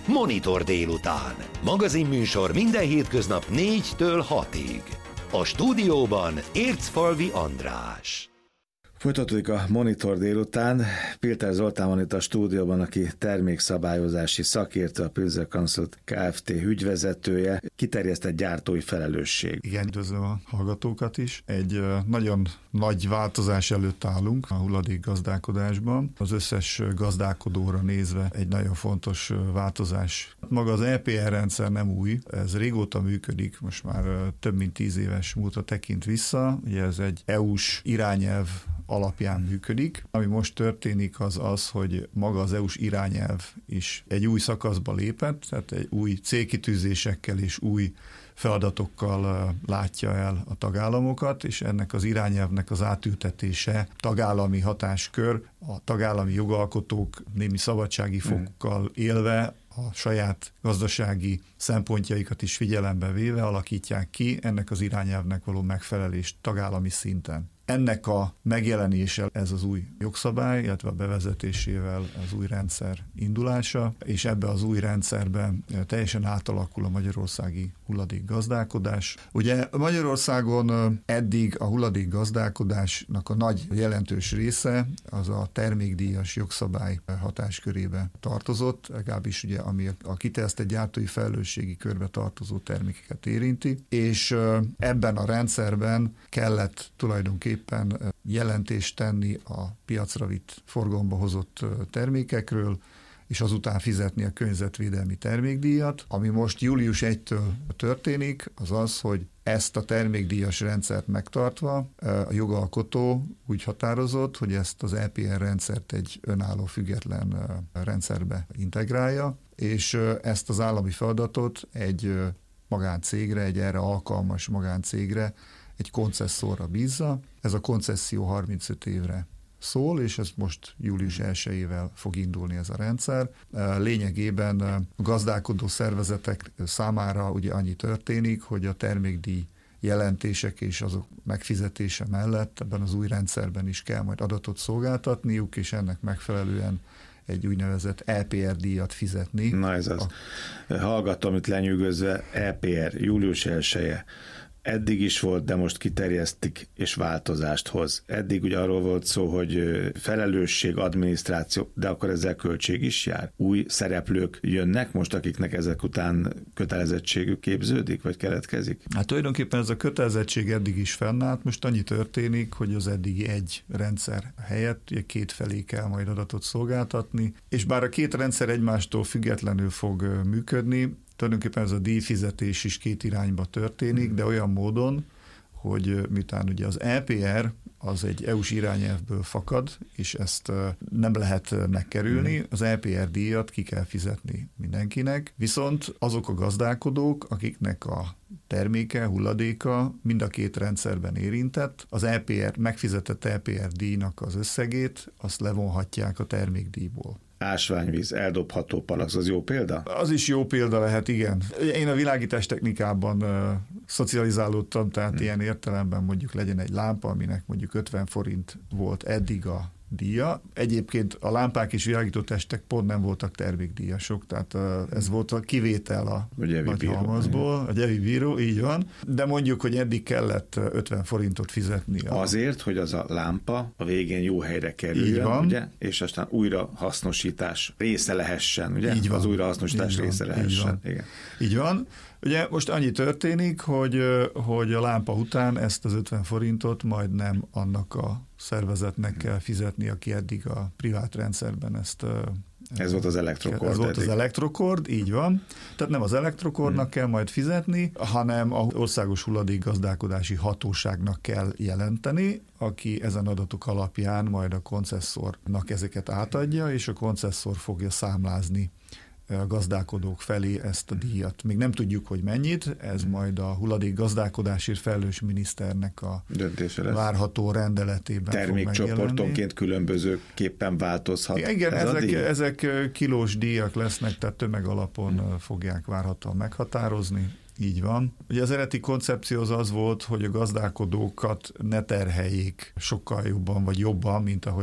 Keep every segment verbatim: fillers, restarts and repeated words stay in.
Monitor délután. Magazinműsor minden hétköznap négytől hatig. A stúdióban Ércfalvi András. Folytatódik a Monitor délután. Pilter Zoltán van itt a stúdióban, aki termékszabályozási szakértő, a Pilzer Consult Kft. Ügyvezetője, kiterjesztett gyártói felelősség. Igen, üdvözlöm a hallgatókat is. Egy nagyon nagy változás előtt állunk a hulladék gazdálkodásban. Az összes gazdálkodóra nézve egy nagyon fontos változás. Maga az é pé er rendszer nem új, ez régóta működik, most már több mint tíz éves múltra tekint vissza. Ugye ez egy é u-s irányelv alapján működik. Ami most történik az az, hogy maga az é u-s irányelv is egy új szakaszba lépett, tehát egy új célkitűzésekkel és új feladatokkal látja el a tagállamokat, és ennek az irányelvnek az átültetése tagállami hatáskör, a tagállami jogalkotók némi szabadsági fokkal élve, a saját gazdasági szempontjaikat is figyelembe véve alakítják ki ennek az irányelvnek való megfelelést tagállami szinten. Ennek a megjelenése, ez az új jogszabály, illetve a bevezetésével az új rendszer indulása, és ebbe az új rendszerben teljesen átalakul a magyarországi hulladékgazdálkodás. Ugye Magyarországon eddig a hulladékgazdálkodásnak a nagy jelentős része az a termékdíjas jogszabály hatáskörébe tartozott, legalábbis ugye ami a kiterjesztett gyártói felelősségi körbe tartozó termékeket érinti, és ebben a rendszerben kellett tulajdonképpen éppen jelentést tenni a piacra vitt, forgalomba hozott termékekről, és azután fizetni a környezetvédelmi termékdíjat. Ami most július elsejétől történik, az az, hogy ezt a termékdíjas rendszert megtartva a jogalkotó úgy határozott, hogy ezt az é pé er rendszert egy önálló független rendszerbe integrálja, és ezt az állami feladatot egy magáncégre, egy erre alkalmas magáncégre, egy koncesszorra bízza. Ez a koncesszió harmincöt évre szól, és ez most július elsejével fog indulni ez a rendszer. Lényegében a gazdálkodó szervezetek számára ugye annyi történik, hogy a termékdíj jelentések és azok megfizetése mellett ebben az új rendszerben is kell majd adatot szolgáltatniuk, és ennek megfelelően egy úgynevezett é pé er díjat fizetni. Na ez az. A... Hallgatom itt lenyűgözve, é pé er, július elseje. Eddig is volt, de most kiterjesztik és változást hoz. Eddig ugye arról volt szó, hogy felelősség, adminisztráció, de akkor ezzel költség is jár. Új szereplők jönnek most, akiknek ezek után kötelezettségük képződik, vagy keletkezik? Hát tulajdonképpen ez a kötelezettség eddig is fennállt, most annyi történik, hogy az eddigi egy rendszer helyett ugye két felé kell majd adatot szolgáltatni, és bár a két rendszer egymástól függetlenül fog működni, tulajdonképpen ez a díjfizetés is két irányba történik, de olyan módon, hogy miután ugye az é pé er az egy é u-s irányelvből fakad, és ezt nem lehet megkerülni, az é pé er díjat ki kell fizetni mindenkinek, viszont azok a gazdálkodók, akiknek a terméke, hulladéka mind a két rendszerben érintett, az é pé er, megfizetett é pé er díjnak az összegét, azt levonhatják a termékdíjból. Ásványvíz, eldobható palack, az jó példa? Az is jó példa lehet, igen. Én a világítás technikában uh, szocializálódtam, tehát hmm. ilyen értelemben mondjuk legyen egy lámpa, aminek mondjuk ötven forint volt eddig a díja. Egyébként a lámpák és világítótestek pont nem voltak termékdíjasok, tehát uh, ez volt a kivétel a nagy halmazból, a gyevi bíró, így van, de mondjuk, hogy eddig kellett ötven forintot fizetni. A... Azért, hogy az a lámpa a végén jó helyre kerüljön, ugye? És aztán újra hasznosítás része lehessen, ugye? Így van. Az újrahasznosítás így része van. lehessen. Így van. Igen. Így van. Ugye most annyi történik, hogy, hogy a lámpa után ezt az ötven forintot majd nem annak a szervezetnek kell fizetni, aki eddig a privát rendszerben ezt... Ez volt az elektrokord. Ez volt az elektrokord, így van. Tehát nem az elektrokordnak hmm. kell majd fizetni, hanem az Országos Hulladékgazdálkodási Hatóságnak kell jelenteni, aki ezen adatok alapján majd a koncesszornak ezeket átadja, és a koncesszor fogja számlázni a gazdálkodók felé ezt a díjat. Még nem tudjuk, hogy mennyit, ez majd a hulladék gazdálkodásért felelős miniszternek a döntése lesz. Várható rendeletében termékcsoportonként különbözőképpen változhat. Igen, ez ezek, ezek kilós díjak lesznek, tehát tömegalapon hmm. fogják várhatóan meghatározni. Így van. Ugye az eredeti koncepció az az volt, hogy a gazdálkodókat ne terheljék sokkal jobban vagy jobban, mint ahogy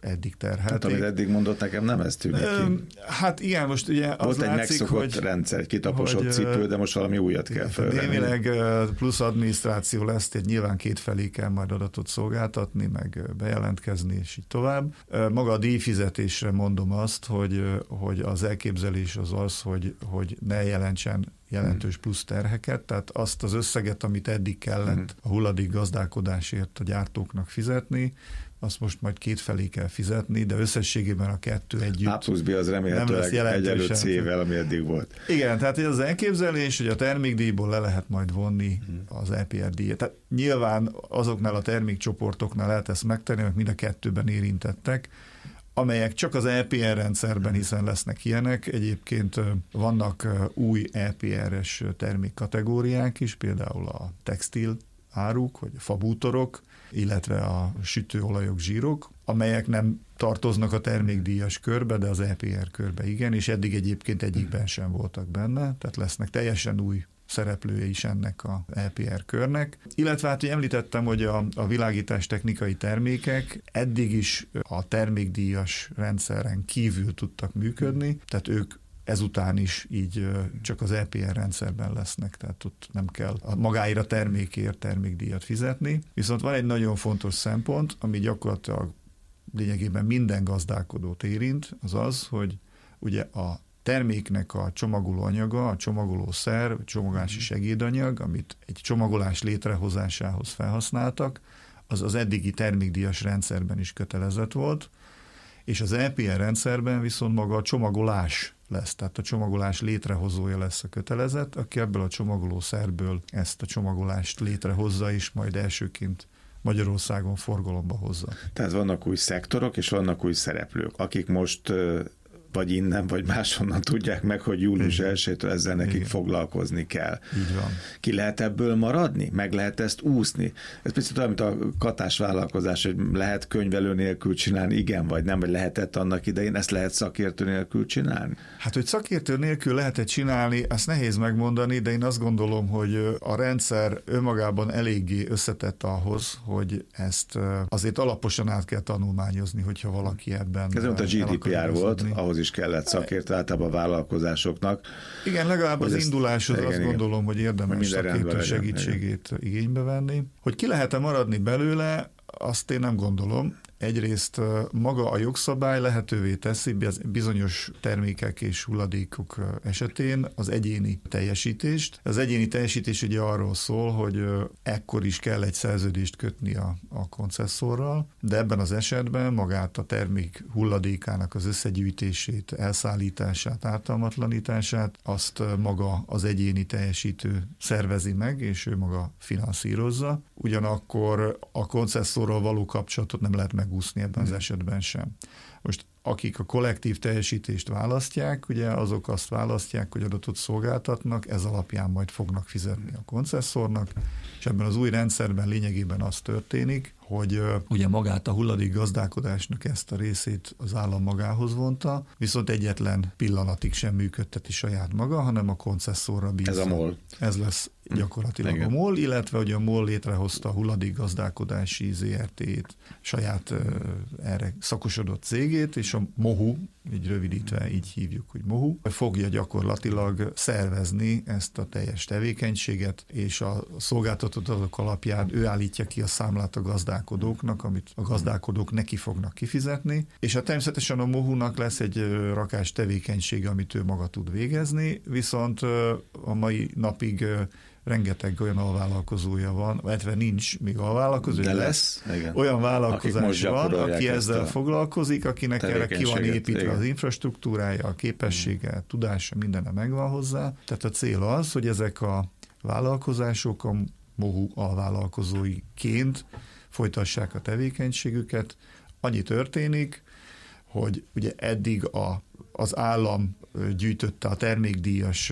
eddig terhelték. Hát, amit eddig mondott, nekem nem ez tűnik ki. Hát igen, most ugye az volt egy látszik, megszokott hogy, rendszer, egy kitaposott hogy, cipő, de most valami újat kell felvenni. Némileg plusz adminisztráció lesz, tehát nyilván kétfelé kell majd adatot szolgáltatni, meg bejelentkezni, és így tovább. Maga a díjfizetésre mondom azt, hogy, hogy az elképzelés az az, hogy, hogy ne jelentsen jelentős plusz terheket, tehát azt az összeget, amit eddig kellett a hulladék gazdálkodásért a gyártóknak fizetni, azt most majd kétfelé kell fizetni, de összességében a kettő együtt A plusz B az remélhetőleg egyenlő C-vel, ami eddig volt. Igen, tehát ez az elképzelés, hogy a termékdíjból le lehet majd vonni az é pé er díjat. Tehát nyilván azoknál a termékcsoportoknál lehet ezt megtenni, amik mind a kettőben érintettek, amelyek csak az é pé er rendszerben, hiszen lesznek ilyenek. Egyébként vannak új é pé er-es termékkategóriák is, például a textil áruk, vagy a fabútorok, illetve a sütőolajok, zsírok, amelyek nem tartoznak a termékdíjas körbe, de az é pé er körbe igen, és eddig egyébként egyikben sem voltak benne, tehát lesznek teljesen új szereplője is ennek a é pé er körnek. Illetve hát, hogy említettem, hogy a, a világítás technikai termékek eddig is a termékdíjas rendszeren kívül tudtak működni, tehát ők ezután is így csak az é pé er rendszerben lesznek, tehát ott nem kell a magáért a termékért termékdíjat fizetni. Viszont van egy nagyon fontos szempont, ami gyakorlatilag lényegében minden gazdálkodót érint, az az, hogy ugye a terméknek a csomagoló anyaga, a csomagolószer, a csomagolási segédanyag, amit egy csomagolás létrehozásához felhasználtak, az az eddigi termékdíjas rendszerben is kötelezett volt, és az é pé er rendszerben viszont maga a csomagolás lesz, tehát a csomagolás létrehozója lesz a kötelezett, aki ebből a csomagolószerből ezt a csomagolást létrehozza, és majd elsőként Magyarországon forgalomba hozza. Tehát vannak új szektorok, és vannak új szereplők, akik most vagy innen, vagy máshonnan tudják meg, hogy július elsejétől ezzel nekik Igen. foglalkozni kell. Így van. Ki lehet ebből maradni? Meg lehet ezt úszni? Ez picit olyan, mint a katás vállalkozás, hogy lehet könyvelő nélkül csinálni, igen vagy nem, vagy lehetett annak idején, ezt lehet szakértő nélkül csinálni? Hát, hogy szakértő nélkül lehet csinálni, azt nehéz megmondani, de én azt gondolom, hogy a rendszer önmagában eléggé összetett ahhoz, hogy ezt azért alaposan át kell tanulmányozni, hogyha valaki ebben... Ez mint a gé dé pé er volt, ahhoz is kellett szakértő általában a vállalkozásoknak. Igen, legalább az induláshoz azt igen, gondolom, hogy érdemes szakértő segítségét igen. igénybe venni. Hogy ki lehet-e maradni belőle, azt én nem gondolom. Egyrészt maga a jogszabály lehetővé teszi bizonyos termékek és hulladékok esetén az egyéni teljesítést. Az egyéni teljesítés ugye arról szól, hogy ekkor is kell egy szerződést kötni a, a koncesszorral, de ebben az esetben magát a termék hulladékának az összegyűjtését, elszállítását, ártalmatlanítását, azt maga az egyéni teljesítő szervezi meg, és ő maga finanszírozza. Ugyanakkor a koncesszorral való kapcsolatot nem lehet megúszni ebben az esetben sem. Most akik a kollektív teljesítést választják, ugye azok azt választják, hogy adatot szolgáltatnak, ez alapján majd fognak fizetni a koncesszornak, és ebben az új rendszerben lényegében az történik, hogy ugye magát a hulladék gazdálkodásnak ezt a részét az állam magához vonta, viszont egyetlen pillanatig sem működteti saját maga, hanem a koncesszorra bízza. Ez a MOL. Ez lesz gyakorlatilag Igen. a MOL, illetve hogy a MOL létrehozta a hulladék gazdálkodási zé er té-t, saját uh, erre szakosodott cégét, és a MOHU, így rövidítve így hívjuk, hogy MOHU, fogja gyakorlatilag szervezni ezt a teljes tevékenységet, és a szolgáltatott adatok alapján ő állítja ki a számlát a gazdálkodóknak, amit a gazdálkodók neki fognak kifizetni, és hát természetesen a MOHU-nak lesz egy rakás tevékenysége, amit ő maga tud végezni, viszont a mai napig rengeteg olyan alvállalkozója van, illetve nincs még alvállalkozó, de lesz, lesz olyan vállalkozás van, aki ezzel a foglalkozik, akinek erre ki van építve igen. az infrastruktúrája, a képessége, a tudása, mindenne megvan hozzá. Tehát a cél az, hogy ezek a vállalkozások a MOHU alvállalkozóiként folytassák a tevékenységüket. Annyi történik, hogy ugye eddig a, az állam gyűjtötte a termékdíjas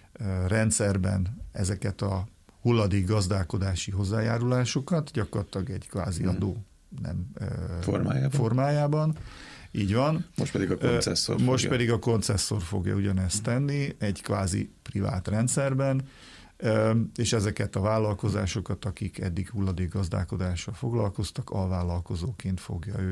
rendszerben ezeket a hulladék gazdálkodási hozzájárulásokat, gyakorlatilag egy kvázi adó nem formájában. formájában. Így van. Most pedig a koncesszor Most fogja. pedig a koncesszor fogja ugyanezt tenni, egy kvázi privát rendszerben, és ezeket a vállalkozásokat, akik eddig hulladék gazdálkodással foglalkoztak, alvállalkozóként fogja ő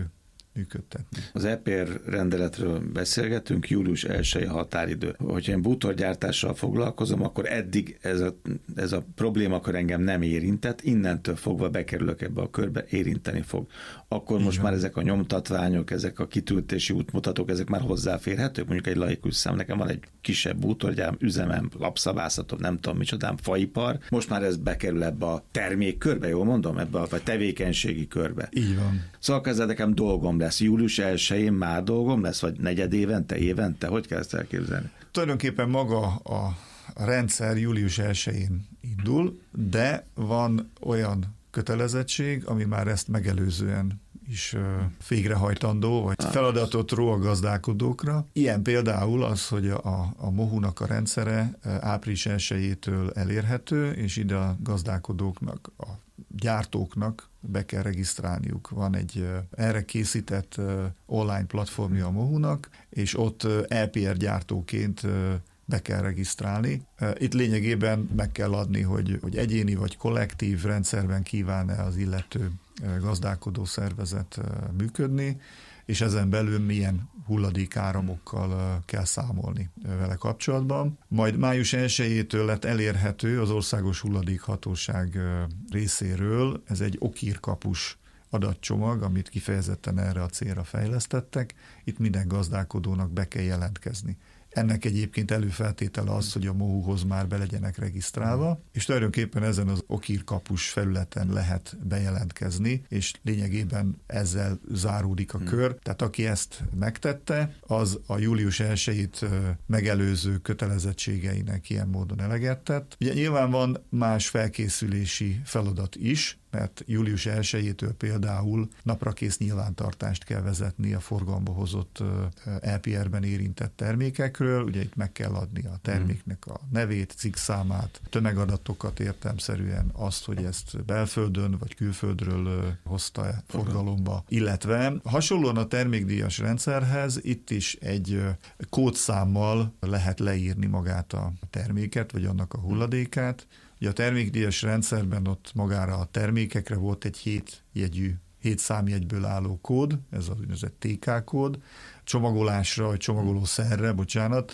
működtetni. Az é pé er rendeletről beszélgetünk, július elsője határidő. Hogyha én bútorgyártással foglalkozom, akkor eddig ez a, ez a probléma akkor engem nem érintett, innentől fogva bekerülök ebbe a körbe, érinteni fog. Akkor Igen. most már ezek a nyomtatványok, ezek a kitöltési útmutatók, ezek már hozzáférhetők, mondjuk egy laikus szám, nekem van egy kisebb bútorgyám, üzemem, lapszabászatom, nem tudom micsodám, faipar, most már ez bekerül ebbe a termékkörbe, jól mondom, ebbe a vagy tevékenységi körbe. Így van. Szóval ezzel nekem dolgom lesz. Július elsején már dolgom lesz, vagy negyed évente, évente? Hogy kell ezt elképzelni? Tulajdonképpen maga a rendszer július elsején indul, de van olyan kötelezettség, ami már ezt megelőzően is végrehajtandó, vagy feladatot ró a gazdálkodókra. Ilyen például az, hogy a, a mohunak a rendszere április elsejétől elérhető, és ide a gazdálkodóknak, a gyártóknak be kell regisztrálniuk. Van egy erre készített online platformja a mohunak, és ott é pé er gyártóként be kell regisztrálni. Itt lényegében meg kell adni, hogy, hogy egyéni vagy kollektív rendszerben kíván-e az illető gazdálkodó szervezet működni, és ezen belül milyen hulladékáramokkal kell számolni vele kapcsolatban. Majd május elsejétől lett elérhető az Országos Hulladékhatóság részéről, ez egy okírkapus adatcsomag, amit kifejezetten erre a célra fejlesztettek. Itt minden gazdálkodónak be kell jelentkezni. Ennek egyébként előfeltétele az, hogy a mohuhoz már be legyenek regisztrálva, és tulajdonképpen ezen az okírkapus felületen lehet bejelentkezni, és lényegében ezzel záródik a kör. Tehát aki ezt megtette, az a július elsejét megelőző kötelezettségeinek ilyen módon eleget tett. Ugye nyilván van más felkészülési feladat is, mert július elsejétől például naprakész nyilvántartást kell vezetni a forgalomba hozott é pé er-ben érintett termékekről. Ugye itt meg kell adni a terméknek a nevét, cikkszámát, tömegadatokat értelemszerűen, azt, hogy ezt belföldön vagy külföldről hozta forgalomba. Illetve hasonlóan a termékdíjas rendszerhez itt is egy kódszámmal lehet leírni magát a terméket, vagy annak a hulladékát. Ugye a termékdíjas rendszerben ott magára a termékekre volt egy hét jegyű, hét számjegyből álló kód, ez az úgynevezett té ká kód, csomagolásra, vagy csomagolószerre, bocsánat,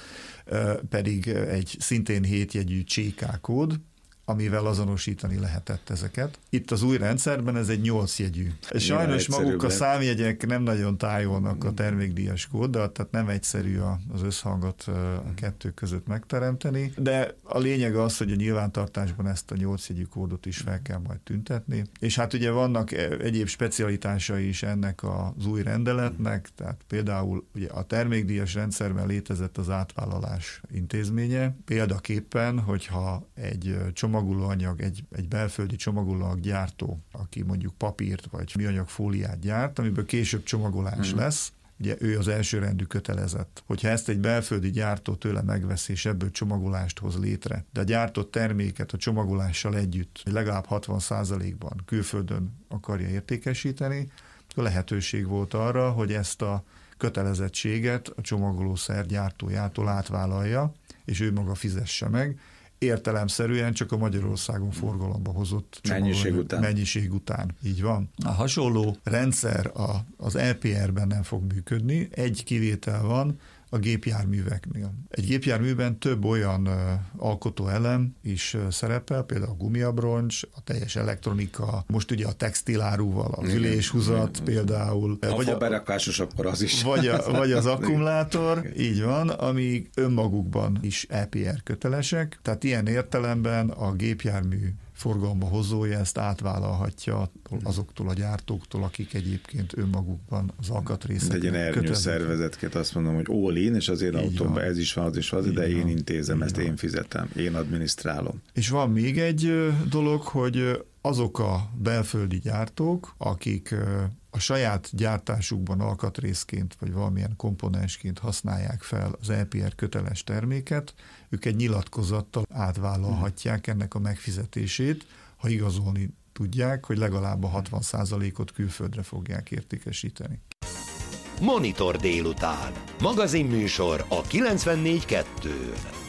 pedig egy szintén hét jegyű cé ká kód, amivel azonosítani lehetett ezeket. Itt az új rendszerben ez egy nyolc jegyű. Sajnos maguk a számjegyek nem nagyon tájolnak a termékdíjas kóddal, tehát nem egyszerű az összhangot a kettő között megteremteni, de a lényeg az, hogy a nyilvántartásban ezt a nyolc jegyű kódot is fel kell majd tüntetni. És hát ugye vannak egyéb specialitásai is ennek az új rendeletnek, tehát például ugye a termékdíjas rendszerben létezett az átvállalás intézménye. Példaképpen, hogyha egy csomag csomagolóanyag, egy, egy belföldi csomagolóanyag gyártó, aki mondjuk papírt vagy műanyag fóliát gyárt, amiből később csomagolás mm. lesz, ugye ő az elsőrendű kötelezett. Hogyha ezt egy belföldi gyártó tőle megveszi, és ebből csomagolást hoz létre, de a gyártott terméket a csomagolással együtt legalább hatvan százalékban külföldön akarja értékesíteni, akkor lehetőség volt arra, hogy ezt a kötelezettséget a csomagolószer gyártójától átvállalja, és ő maga fizesse meg, értelemszerűen csak a Magyarországon forgalomba hozott mennyiség után. mennyiség után. Így van. A hasonló rendszer a, az é pé er-ben nem fog működni. Egy kivétel van a gépjárműveknél. Egy gépjárműben több olyan uh, alkotóelem is uh, szerepel, például a gumiabroncs, a teljes elektronika, most ugye a textilárúval, az üléshúzat például. Ha vagy a berakásos, akkor az is. Vagy, a, vagy az akkumulátor, így van, ami önmagukban is é pé er kötelesek. Tehát ilyen értelemben a gépjármű forgalomba hozója ezt átvállalhatja azoktól a gyártóktól, akik egyébként önmagukban az alkatrészeknek egy ilyen ernyő szervezetként azt mondom, hogy all in, és azért autóban ez is van, az is az, de én intézem, ezt én fizetem, én adminisztrálom. És van még egy dolog, hogy azok a belföldi gyártók, akik a saját gyártásukban alkatrészként vagy valamilyen komponensként használják fel az é pé er köteles terméket, ők egy nyilatkozattal átvállalhatják ennek a megfizetését, ha igazolni tudják, hogy legalább a hatvan százalékot külföldre fogják értékesíteni. Monitor délután. Magazinműsor a kilencvennégy kettőn.